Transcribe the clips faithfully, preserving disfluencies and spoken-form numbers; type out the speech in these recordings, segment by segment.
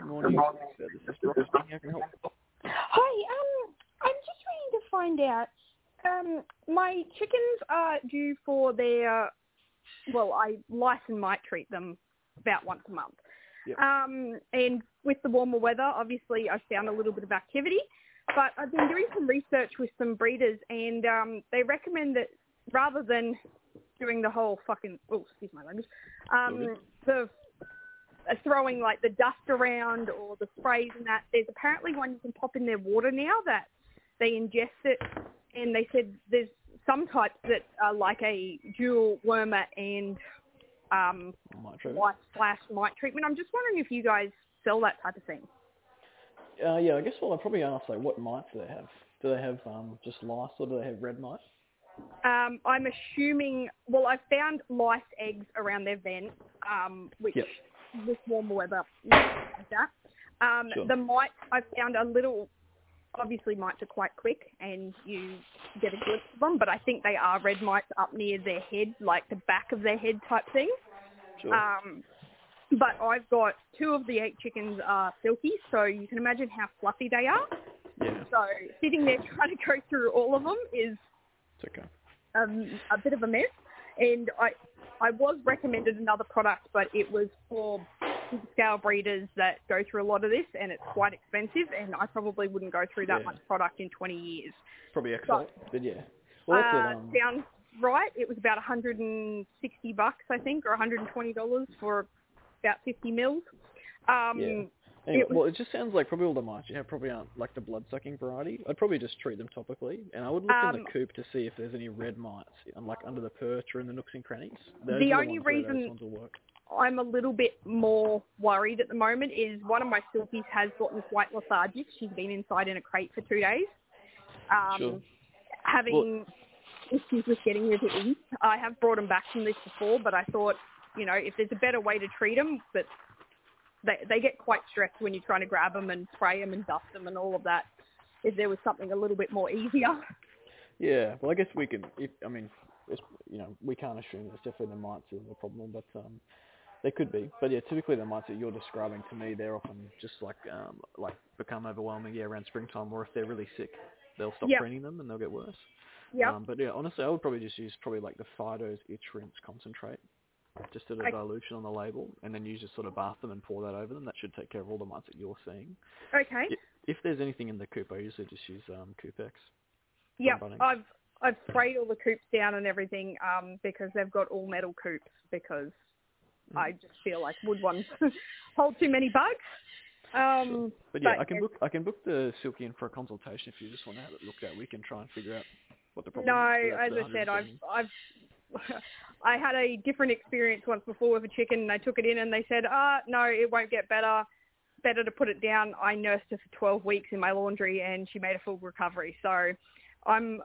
Good morning. Uh, This is Brooke speaking. How can I help? Hi, um, I'm just trying to find out. Um, my chickens are due for their. Well, I lice and mite treat them about once a month. Yep. Um, and with the warmer weather, obviously, I've found a little bit of activity. But I've been doing some research with some breeders, and um, they recommend that rather than doing the whole fucking oh, excuse my language, um, the uh, throwing like the dust around or the sprays and that, there's apparently one you can pop in their water now that they ingest it, and they said there's some types that are like a dual wormer and um, lice slash mite treatment. I'm just wondering if you guys sell that type of thing. Uh, yeah, I guess well, I'd probably ask, like, what mites do they have? Do they have um, just lice or do they have red mites? Um, I'm assuming, well, I found lice eggs around their vent, um, which Yep. with warmer weather, like that. Um, Sure. The mites, I found a little, obviously mites are quite quick and you get a glimpse of them, but I think they are red mites up near their head, like the back of their head type thing. Sure. Um, but I've got two of the eight chickens are silky, so you can imagine how fluffy they are. Yeah. So sitting there trying to go through all of them is It's okay. um, a bit of a mess. And I I was recommended another product, but it was for scale breeders that go through a lot of this, and it's quite expensive, and I probably wouldn't go through that Yeah. much product in twenty years. Probably excellent, So, but yeah. Well, that's uh, it. Um, sounds right. It was about one hundred sixty bucks, I think, or one hundred twenty dollars for about fifty mils. Um, yeah. Anyway, it was, well, it just sounds like probably all the mites you have probably aren't like the blood-sucking variety. I'd probably just treat them topically, and I would look in um, the coop to see if there's any red mites, um, like under the perch or in the nooks and crannies. Those the are the only ones where those reason ones will work. I'm a little bit more worried at the moment is one of my silkies has gotten quite lethargic. She's been inside in a crate for two days. Um, Sure. having issues with getting her to eat. I have brought them back from this before, but I thought, you know, if there's a better way to treat them, but they, they get quite stressed when you're trying to grab them and spray them and dust them and all of that. If there was something a little bit more easier. Yeah, well, I guess we can. If, I mean, it's, you know, we can't assume it's definitely the mites is the problem, but um, they could be. But yeah, typically the mites that you're describing to me, they're often just like um, like become overwhelming. Yeah, around springtime, or if they're really sick, they'll stop Yep. preening them and they'll get worse. Yep. Um, but yeah, honestly, I would probably just use probably like the Fido's itch rinse concentrate, just at a Okay. dilution on the label, and then you just sort of bath them and pour that over them. That should take care of all the mites that you're seeing. Okay. If, if there's anything in the coop, I usually just use um, Coupex. Yep. Bunnings. I've I've sprayed all the coops down and everything um, because they've got all metal coops because Mm. I just feel like wood ones hold too many bugs. Um, Sure. But yeah, but I can yes. book I can book the Silky in for a consultation if you just want to have it looked at. We can try and figure out what the problem No, is. But as that's I the said, I've one I've I had a different experience once before with a chicken, and I took it in, and they said, "Ah, no, it won't get better. Better to put it down." I nursed her for twelve weeks in my laundry, and she made a full recovery. So, I'm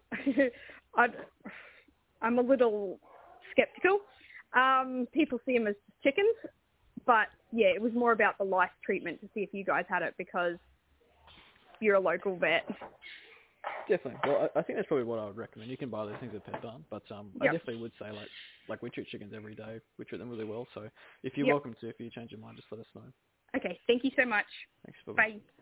I'd, I'm a little skeptical. Um, people see them as chickens, but yeah, it was more about the lice treatment to see if you guys had it because you're a local vet. Definitely. Well, I, I think that's probably what I would recommend. You can buy these things at Pet Barn, but um, I Yep. definitely would say like like we treat chickens every day. We treat them really well. So if you're Yep. welcome to, if you change your mind, just let us know. Okay, thank you so much. Thanks. Bye. Bye.